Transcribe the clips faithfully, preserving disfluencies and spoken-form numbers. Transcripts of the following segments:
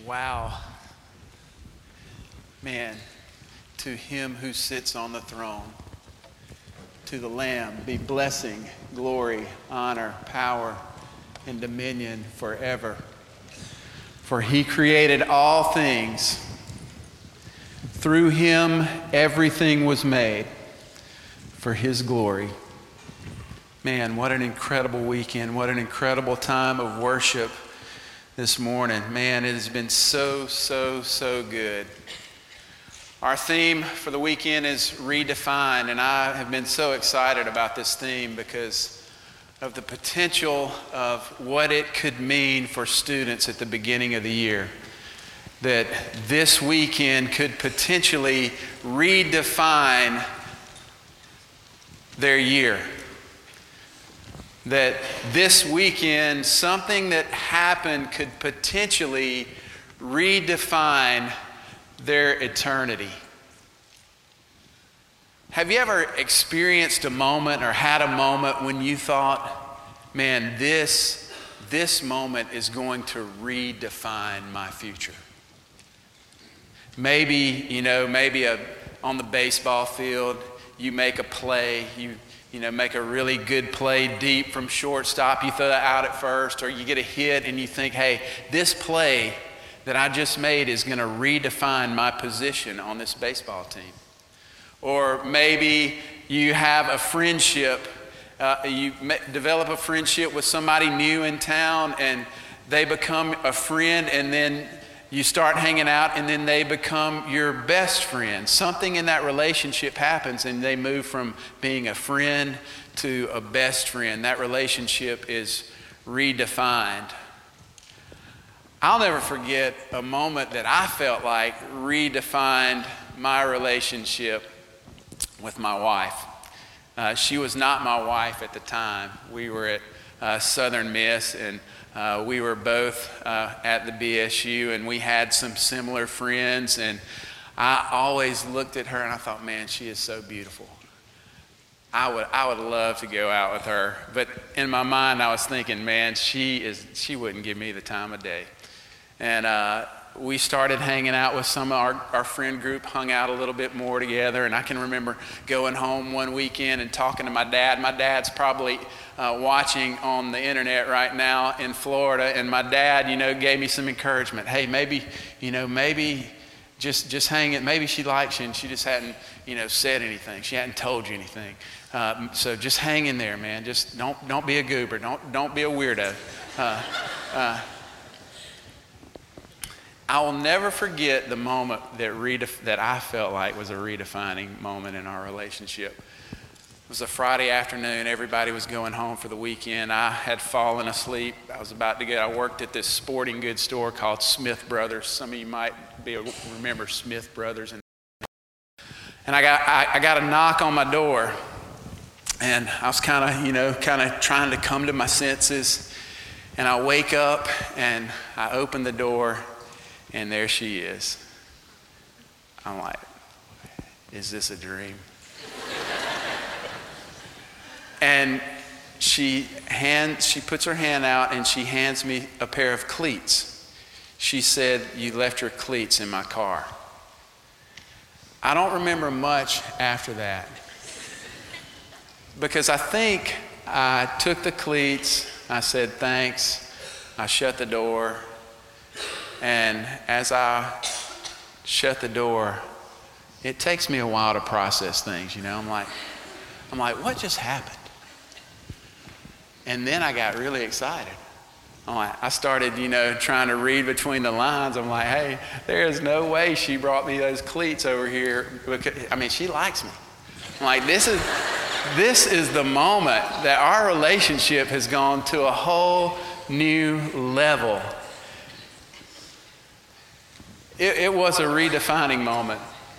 Wow. Man, to him who sits on the throne, to the Lamb be blessing, glory, honor, power, and dominion forever. For he created all things. Through him everything was made for his glory. Man, what an incredible weekend. What an incredible time of worship this morning. Man, it has been so, so, so good. Our theme for the weekend is redefined, and I have been so excited about this theme because of the potential of what it could mean for students at the beginning of the year. That this weekend could potentially redefine their year. That this weekend, something that happened could potentially redefine their eternity. Have you ever experienced a moment or had a moment when you thought, man, this, this moment is going to redefine my future? Maybe, you know, maybe a, on the baseball field, you make a play, you You know, make a really good play deep from shortstop. You throw that out at first, or you get a hit and you think, hey, this play that I just made is going to redefine my position on this baseball team. Or maybe you have a friendship, uh, you develop a friendship with somebody new in town and they become a friend, and then you start hanging out and then they become your best friend. Something in that relationship happens and they move from being a friend to a best friend. That relationship is redefined. I'll never forget a moment that I felt like redefined my relationship with my wife. Uh, she was not my wife at the time. We were at uh, Southern Miss, and Uh, we were both uh, at the B S U, and we had some similar friends, and I always looked at her and I thought, man, she is so beautiful. I would I would love to go out with her, but in my mind I was thinking, man, she is she wouldn't give me the time of day. And uh, we started hanging out with some of our, our friend group, hung out a little bit more together, and I can remember going home one weekend and talking to my dad. My dad's probably uh, watching on the internet right now in Florida, and my dad, you know, gave me some encouragement. Hey, maybe, you know, maybe just just hang it. Maybe she likes you, and she just hadn't, you know, said anything. She hadn't told you anything. Uh, so just hang in there, man. Just don't don't be a goober. Don't don't be a weirdo. Uh, uh, I will never forget the moment that redef- that I felt like was a redefining moment in our relationship. It was a Friday afternoon. Everybody was going home for the weekend. I had fallen asleep. I was about to get, I worked at this sporting goods store called Smith Brothers. Some of you might be remember Smith Brothers. And, and I got I, I got a knock on my door. And I was kind of, you know, kind of trying to come to my senses. And I wake up and I open the door. And there she is. I'm like, is this a dream? And she hand, she puts her hand out and she hands me a pair of cleats. She said, you left your cleats in my car. I don't remember much after that. Because I think I took the cleats, I said thanks, I shut the door. And as I shut the door, it takes me a while to process things, you know. I'm like, I'm like, what just happened? And then I got really excited. I'm like, I started, you know, trying to read between the lines. I'm like, hey, there is no way she brought me those cleats over here. Because, I mean, she likes me. I'm like, this is, this is the moment that our relationship has gone to a whole new level. It, it was a redefining moment.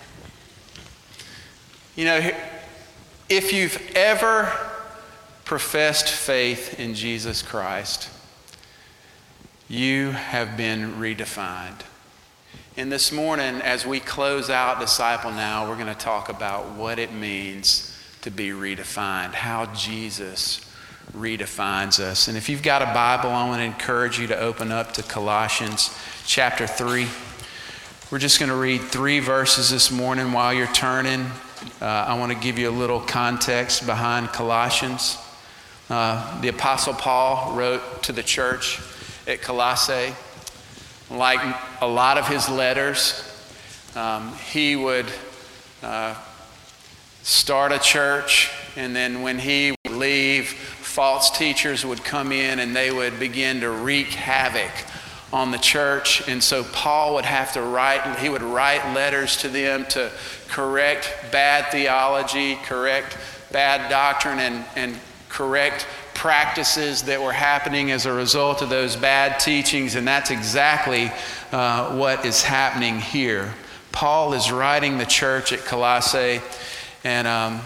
You know, if you've ever professed faith in Jesus Christ, you have been redefined. And this morning, as we close out Disciple Now, we're going to talk about what it means to be redefined, how Jesus redefines us. And if you've got a Bible, I want to encourage you to open up to Colossians chapter three. We're just going to read three verses this morning while you're turning. Uh, I want to give you a little context behind Colossians. Uh, the Apostle Paul wrote to the church at Colossae. Like a lot of his letters, um, he would uh, start a church, and then when he would leave, false teachers would come in and they would begin to wreak havoc on the church. And so Paul would have to write, he would write letters to them to correct bad theology, correct bad doctrine, and, and correct practices that were happening as a result of those bad teachings. And that's exactly uh, what is happening here. Paul is writing the church at Colossae, and um,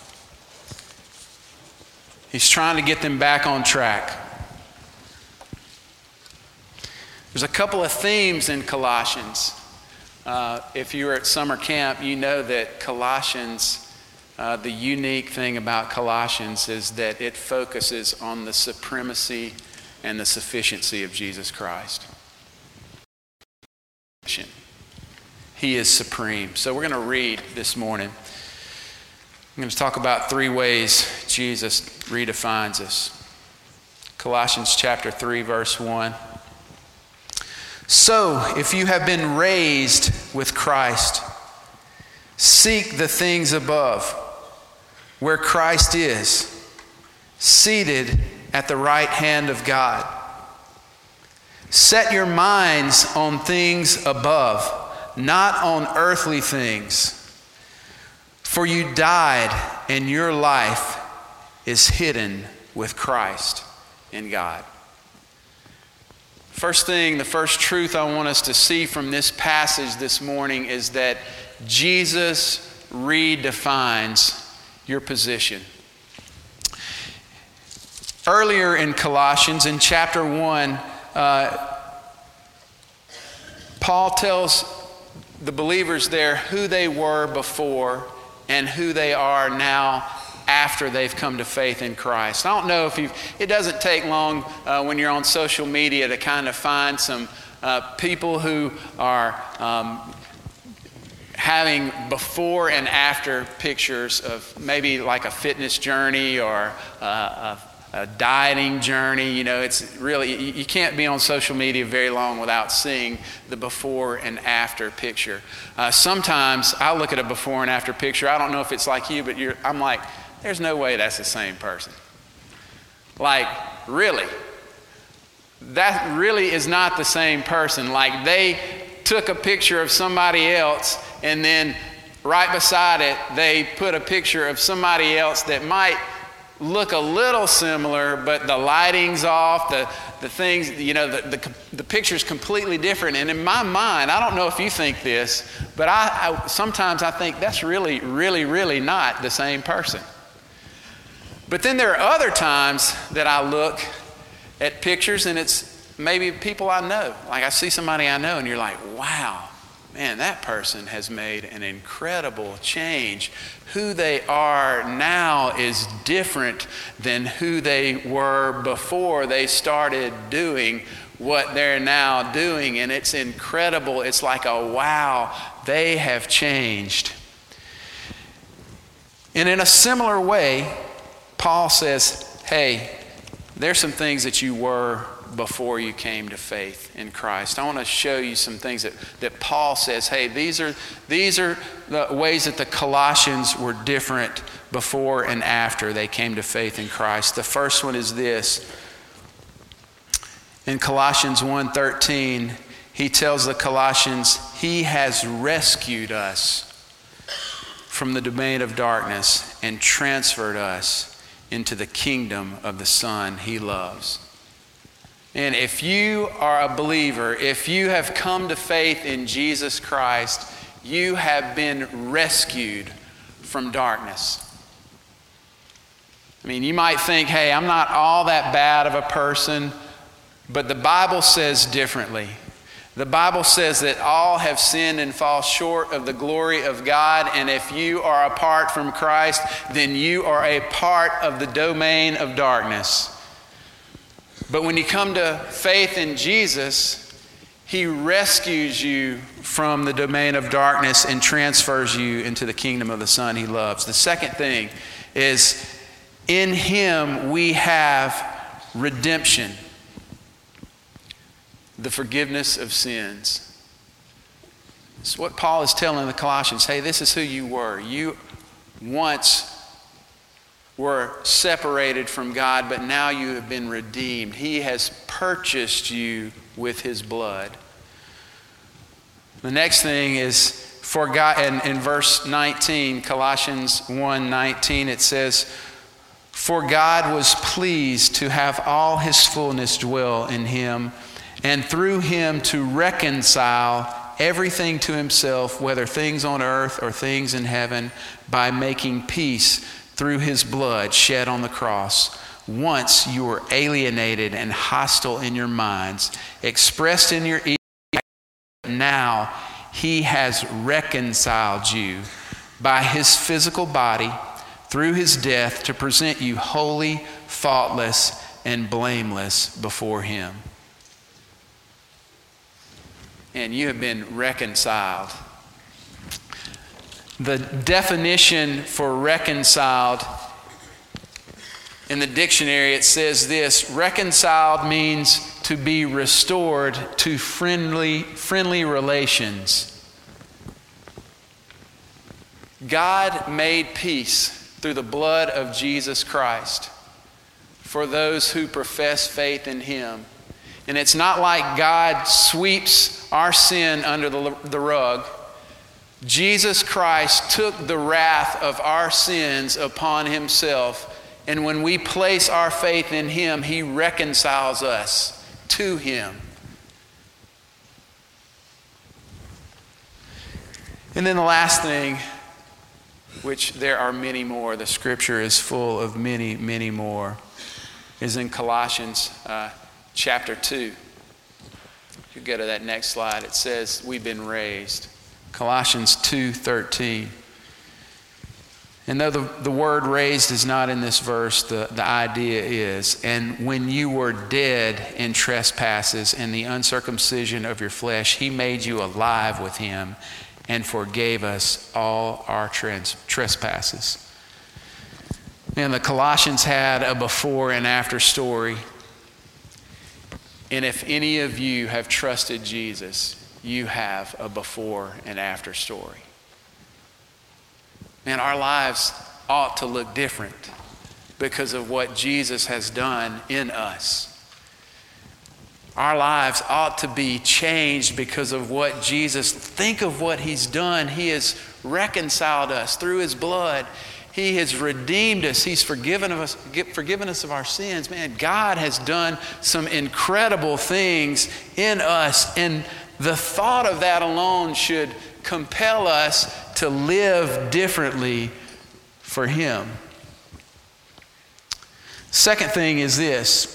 he's trying to get them back on track. There's a couple of themes in Colossians. Uh, if you were at summer camp, you know that Colossians, uh, the unique thing about Colossians is that it focuses on the supremacy and the sufficiency of Jesus Christ. He is supreme. So we're going to read this morning. I'm going to talk about three ways Jesus redefines us. Colossians chapter three, verse one. So, if you have been raised with Christ, seek the things above, where Christ is, seated at the right hand of God. Set your minds on things above, not on earthly things. For you died, and your life is hidden with Christ in God. First thing, the first truth I want us to see from this passage this morning is that Jesus redefines your position. Earlier in Colossians, in chapter one, uh, Paul tells the believers there who they were before and who they are now after they've come to faith in Christ. I don't know if you've, it doesn't take long uh, when you're on social media to kind of find some uh, people who are um, having before and after pictures of maybe like a fitness journey or uh, a, a dieting journey. You know, it's really, you, you can't be on social media very long without seeing the before and after picture. Uh, sometimes I look at a before and after picture. I don't know if it's like you, but you're, I'm like, there's no way that's the same person. Like, really? That really is not the same person. Like, they took a picture of somebody else, and then right beside it, they put a picture of somebody else that might look a little similar, but the lighting's off, the, the things, you know, the, the, the picture's completely different. And in my mind, I don't know if you think this, but I, I sometimes I think that's really, really, really not the same person. But then there are other times that I look at pictures and it's maybe people I know. Like I see somebody I know and you're like, wow, man, that person has made an incredible change. Who they are now is different than who they were before they started doing what they're now doing. And it's incredible. It's like a wow, they have changed. And in a similar way, Paul says, hey, there's some things that you were before you came to faith in Christ. I want to show you some things that, that Paul says, hey, these are, these are the ways that the Colossians were different before and after they came to faith in Christ. The first one is this. In Colossians one thirteen, he tells the Colossians, he has rescued us from the domain of darkness and transferred us into the kingdom of the Son he loves. And if you are a believer, if you have come to faith in Jesus Christ, you have been rescued from darkness. I mean, you might think, hey, I'm not all that bad of a person, but the Bible says differently. The Bible says that all have sinned and fall short of the glory of God, and if you are apart from Christ, then you are a part of the domain of darkness. But when you come to faith in Jesus, He rescues you from the domain of darkness and transfers you into the kingdom of the Son He loves. The second thing is, in Him we have redemption, the forgiveness of sins. It's what Paul is telling the Colossians. Hey, this is who you were. You once were separated from God, but now you have been redeemed. He has purchased you with His blood. The next thing is, for God, and in verse nineteen, Colossians one nineteen, it says, "For God was pleased to have all His fullness dwell in Him, and through Him to reconcile everything to Himself, whether things on earth or things in heaven, by making peace through His blood shed on the cross. Once you were alienated and hostile in your minds, expressed in your evil, now He has reconciled you by His physical body through His death to present you holy, faultless, and blameless before Him." And you have been reconciled. The definition for reconciled in the dictionary, it says this: reconciled means to be restored to friendly, friendly relations. God made peace through the blood of Jesus Christ for those who profess faith in Him. And it's not like God sweeps our sin under the, the rug. Jesus Christ took the wrath of our sins upon Himself, and when we place our faith in Him, He reconciles us to Him. And then the last thing, which there are many more, the Scripture is full of many, many more, is in Colossians uh, chapter two. If you go to that next slide, it says we've been raised. Colossians two thirteen. And though the, the word raised is not in this verse, the, the idea is, "And when you were dead in trespasses and the uncircumcision of your flesh, He made you alive with Him and forgave us all our trans, trespasses." And the Colossians had a before and after story. And if any of you have trusted Jesus, you have a before and after story. Man, our lives ought to look different because of what Jesus has done in us. Our lives ought to be changed because of what Jesus, think of what He's done. He has reconciled us through His blood. He has redeemed us. He's forgiven us, forgiven us of our sins. Man, God has done some incredible things in us. And the thought of that alone should compel us to live differently for Him. Second thing is this: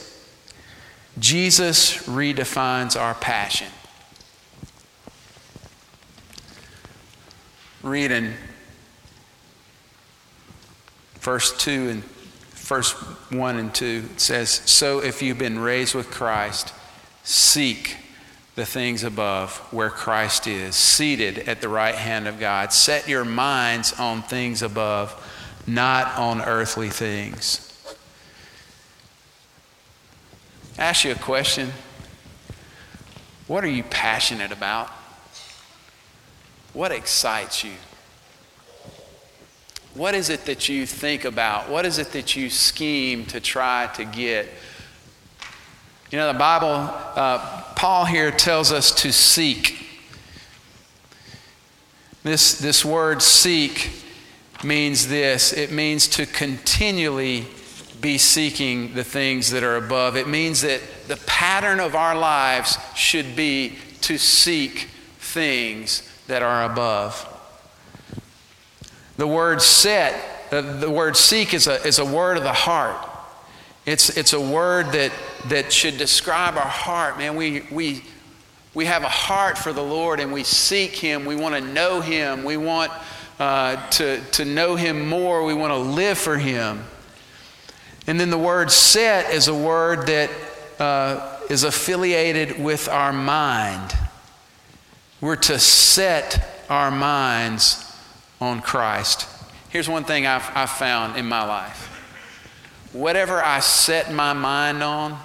Jesus redefines our passion. Read in verse two and verse one and two, it says, "So if you've been raised with Christ, seek the things above, where Christ is, seated at the right hand of God. Set your minds on things above, not on earthly things." I ask you a question. What are you passionate about? What excites you? What is it that you think about? What is it that you scheme to try to get? You know, the Bible, uh, Paul here tells us to seek. This, this word seek means this. It means to continually be seeking the things that are above. It means that the pattern of our lives should be to seek things that are above. The word set, the, the word seek is a, is a word of the heart. It's, it's a word that, that should describe our heart. Man, we, we We have a heart for the Lord and we seek Him. We want to know Him. We want uh, to, to know Him more. We want to live for Him. And then the word set is a word that uh, is affiliated with our mind. We're to set our minds on Christ. Here's one thing I've, I've found in my life. Whatever I set my mind on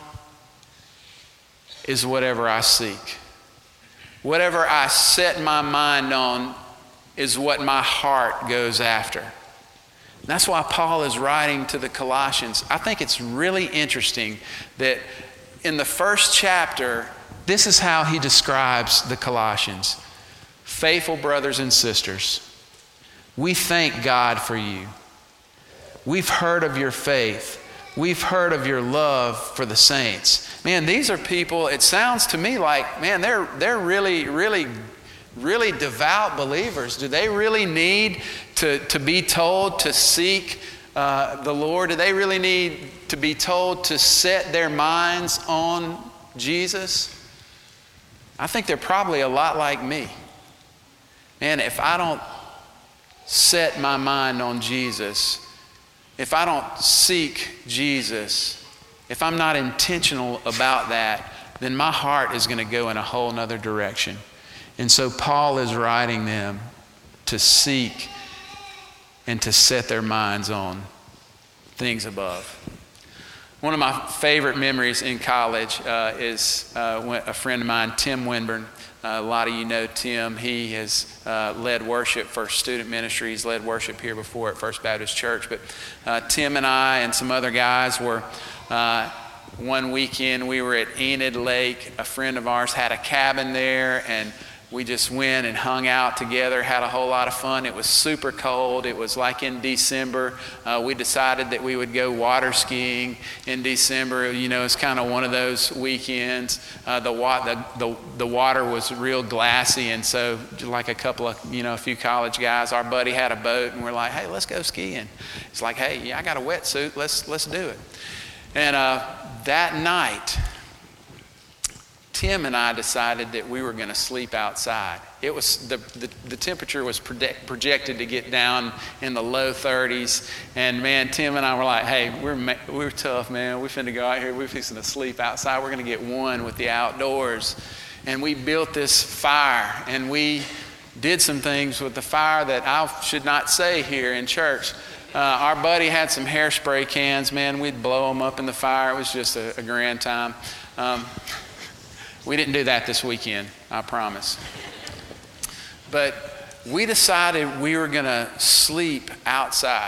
is whatever I seek. Whatever I set my mind on is what my heart goes after. And that's why Paul is writing to the Colossians. I think it's really interesting that in the first chapter, this is how he describes the Colossians. Faithful brothers and sisters, we thank God for you. We've heard of your faith. We've heard of your love for the saints. Man, these are people, it sounds to me like, man, they're, they're really, really, really devout believers. Do they really need to, to be told to seek uh, the Lord? Do they really need to be told to set their minds on Jesus? I think they're probably a lot like me. Man, if I don't set my mind on Jesus, if I don't seek Jesus, if I'm not intentional about that, then my heart is going to go in a whole nother direction. And so Paul is writing them to seek and to set their minds on things above. One of my favorite memories in college uh, is uh, a friend of mine, Tim Winburn. Uh, a lot of you know Tim. He has uh, led worship for student ministry. He's led worship here before at First Baptist Church. But uh, Tim and I and some other guys were, uh, one weekend we were at Enid Lake. A friend of ours had a cabin there, and we just went and hung out together, had a whole lot of fun. It was super cold. It was like in December. Uh, we decided that we would go water skiing in December. You know, it's kind of one of those weekends. Uh, the, wa- the, the, the water was real glassy, and so like a couple of, you know, a few college guys, our buddy had a boat, and we're like, hey, let's go skiing. It's like, hey, yeah, I got a wetsuit. Let's, let's do it. And uh, that night, Tim and I decided that we were going to sleep outside. It was the, the, the temperature was predict, projected to get down in the low thirties, and man, Tim and I were like, "Hey, we're we're tough, man. We're finna go out here. We're fixing to sleep outside. We're going to get one with the outdoors." And we built this fire, and we did some things with the fire that I should not say here in church. Uh, our buddy had some hairspray cans. Man, we'd blow them up in the fire. It was just a, a grand time. Um, We didn't do that this weekend, I promise. But we decided we were going to sleep outside.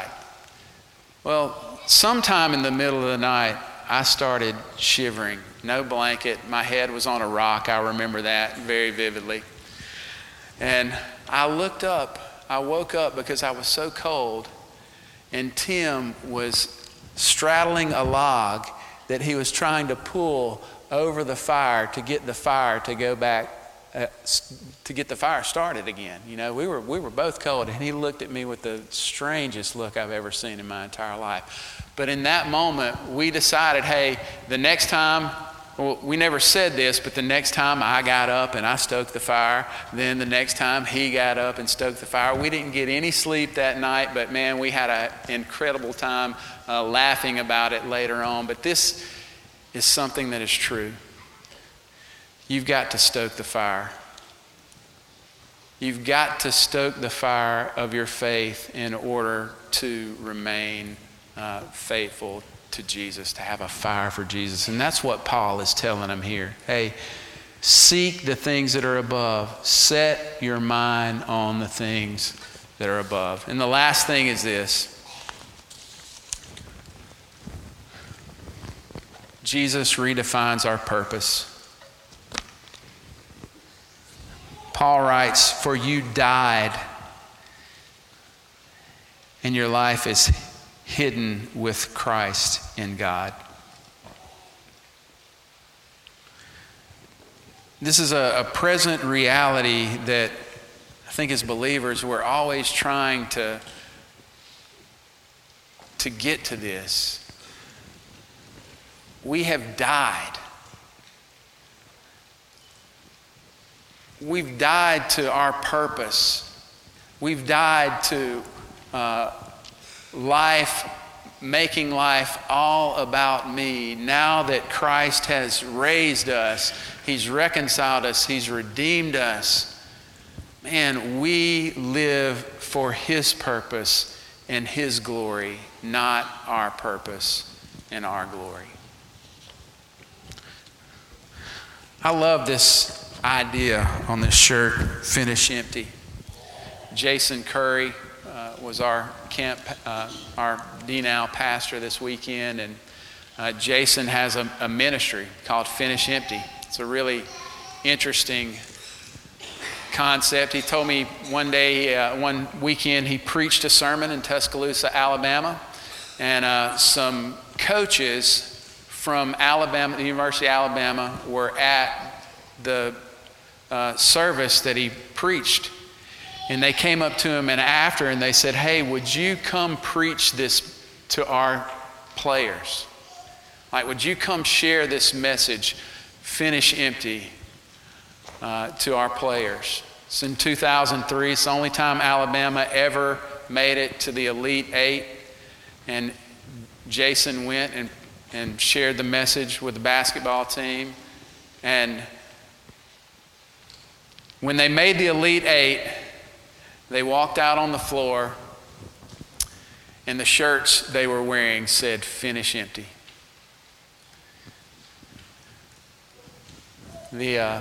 Well, sometime in the middle of the night, I started shivering. No blanket. My head was on a rock. I remember that very vividly. And I looked up. I woke up because I was so cold. And Tim was straddling a log that he was trying to pull over the fire to get the fire to go back, uh, to get the fire started again. You know, we were we were both cold, and he looked at me with the strangest look I've ever seen in my entire life. But in that moment, we decided, hey, the next time, well, we never said this, but the next time I got up and I stoked the fire, then the next time he got up and stoked the fire. We didn't get any sleep that night, but man, we had an incredible time uh, laughing about it later on. But this is something that is true. You've got to stoke the fire. You've got to stoke the fire of your faith in order to remain uh, faithful to Jesus, to have a fire for Jesus. And that's what Paul is telling them here. Hey, seek the things that are above. Set your mind on the things that are above. And the last thing is this. Jesus redefines our purpose. Paul writes, "For you died, and your life is hidden with Christ in God." This is a, a present reality that I think as believers we're always trying to, to get to this. We have died. we've died to our purpose. We've died to uh, life, making life all about me. Now that Christ has raised us, He's reconciled us, He's redeemed us, man, we live for His purpose and His glory, not our purpose and our glory. I love this idea on this shirt, Finish Empty. Jason Curry uh, was our camp, uh, our D Now pastor this weekend, and uh, Jason has a, a ministry called Finish Empty. It's a really interesting concept. He told me one day, uh, one weekend, he preached a sermon in Tuscaloosa, Alabama, and uh, some coaches from Alabama, the University of Alabama, were at the uh, service that he preached. And they came up to him and after, and they said, "Hey, would you come preach this to our players? Like, would you come share this message, Finish Empty, uh, to our players?" It's in two thousand three. It's the only time Alabama ever made it to the Elite Eight. And Jason went and, and shared the message with the basketball team. And when they made the Elite Eight, they walked out on the floor, and the shirts they were wearing said, "Finish Empty." The uh,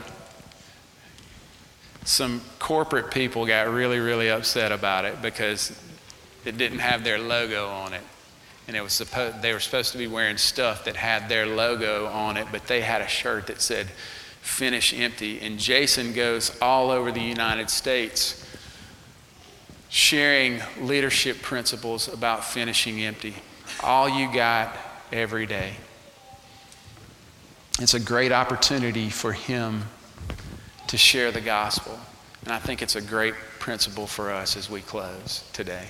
some corporate people got really, really upset about it because it didn't have their logo on it, and it was supposed they were supposed to be wearing stuff that had their logo on it, but they had a shirt that said, "Finish Empty." And Jason goes all over the United States sharing leadership principles about finishing empty. All you got every day. It's a great opportunity for him to share the gospel. And I think it's a great principle for us as we close today.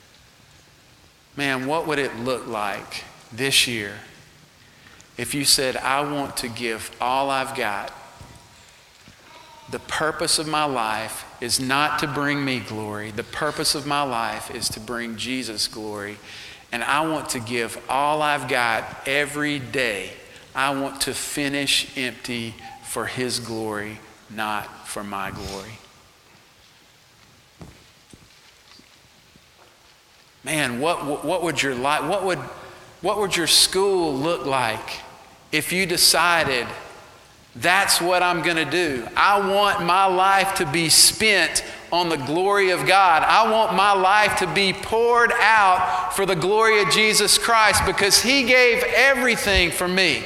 Man, what would it look like this year if you said, "I want to give all I've got. The purpose of my life is not to bring me glory. The purpose of my life is to bring Jesus glory. And I want to give all I've got every day. I want to finish empty for His glory, not for my glory." Man, what what would your life, what would what would your school look like if you decided, that's what I'm going to do? I want my life to be spent on the glory of God. I want my life to be poured out for the glory of Jesus Christ because He gave everything for me.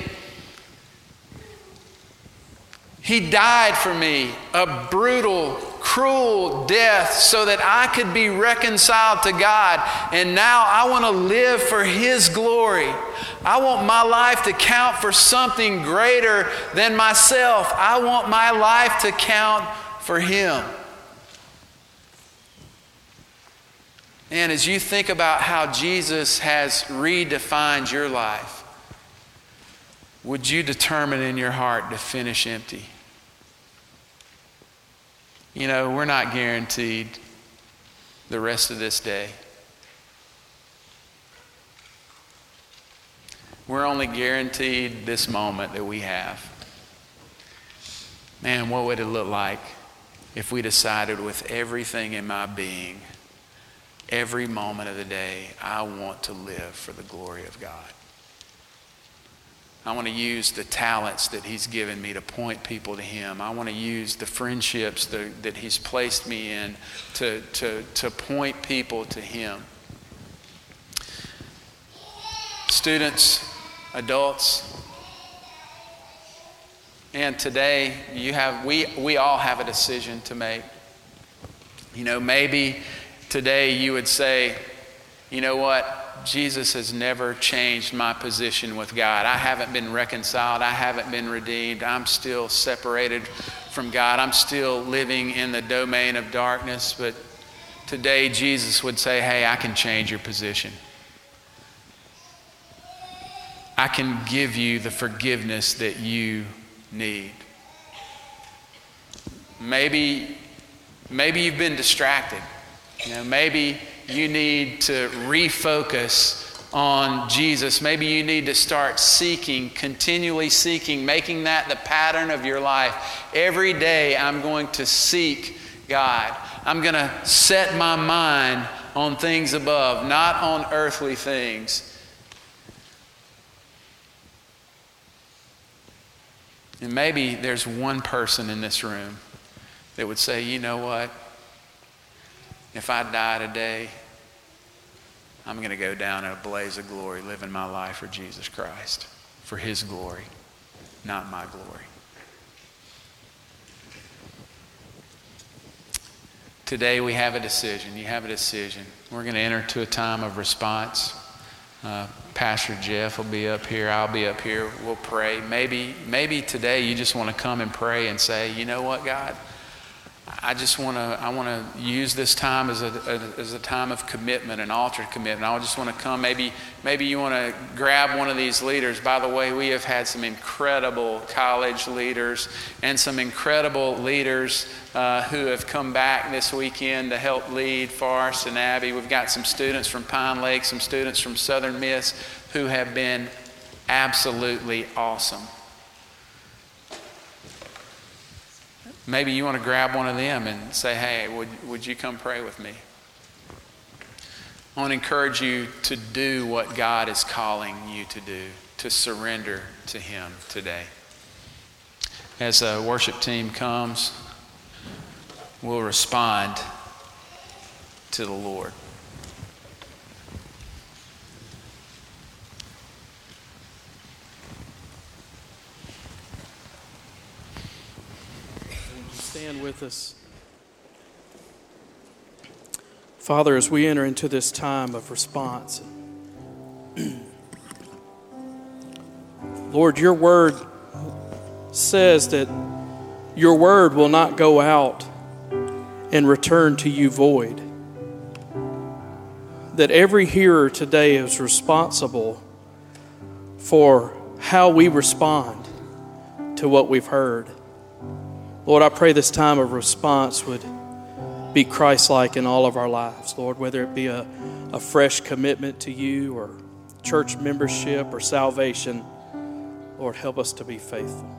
He died for me, a brutal, cruel death so that I could be reconciled to God. And now I want to live for His glory. I want my life to count for something greater than myself. I want my life to count for Him. And as you think about how Jesus has redefined your life, would you determine in your heart to finish empty? You know, we're not guaranteed the rest of this day. We're only guaranteed this moment that we have. Man, what would it look like if we decided with everything in my being, every moment of the day, I want to live for the glory of God. I want to use the talents that He's given me to point people to Him. I want to use the friendships that, that He's placed me in to, to, to point people to Him. Students, adults, and today you have we we all have a decision to make. You know, maybe today you would say, you know what? Jesus has never changed my position with God. I haven't been reconciled. I haven't been redeemed. I'm still separated from God. I'm still living in the domain of darkness. But today Jesus would say, hey, I can change your position. I can give you the forgiveness that you need. Maybe, maybe you've been distracted. You know, maybe you need to refocus on Jesus. Maybe you need to start seeking, continually seeking, making that the pattern of your life. Every day I'm going to seek God. I'm going to set my mind on things above, not on earthly things. And maybe there's one person in this room that would say, you know what? If I die today, I'm going to go down in a blaze of glory, living my life for Jesus Christ, for His glory, not my glory. Today we have a decision. You have a decision. We're going to enter into a time of response. Uh, Pastor Jeff will be up here. I'll be up here. We'll pray. Maybe, maybe today you just want to come and pray and say, you know what, God? I just want to I want to use this time as a, a as a time of commitment, an altar commitment. I just want to come. Maybe maybe you want to grab one of these leaders. By the way, we have had some incredible college leaders and some incredible leaders uh, who have come back this weekend to help lead Forrest and Abby. We've got some students from Pine Lake, some students from Southern Miss who have been absolutely awesome. Maybe you want to grab one of them and say, hey, would, would you come pray with me? I want to encourage you to do what God is calling you to do, to surrender to Him today. As a worship team comes, we'll respond to the Lord. Stand with us. Father, as we enter into this time of response, Lord, your word says that your word will not go out and return to you void. That every hearer today is responsible for how we respond to what we've heard. Lord, I pray this time of response would be Christ-like in all of our lives, Lord, whether it be a, a fresh commitment to you or church membership or salvation. Lord, help us to be faithful.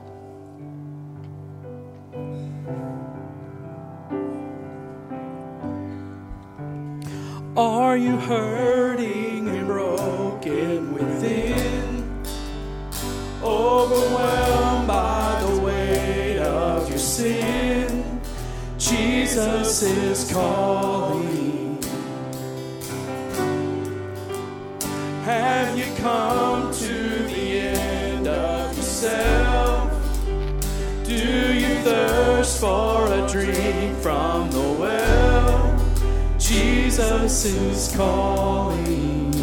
Are you hurting and broken within? Overwhelmed by the weight of your sin? Jesus is calling. Have you come to the end of yourself? Do you thirst for a drink from the well? Jesus is calling.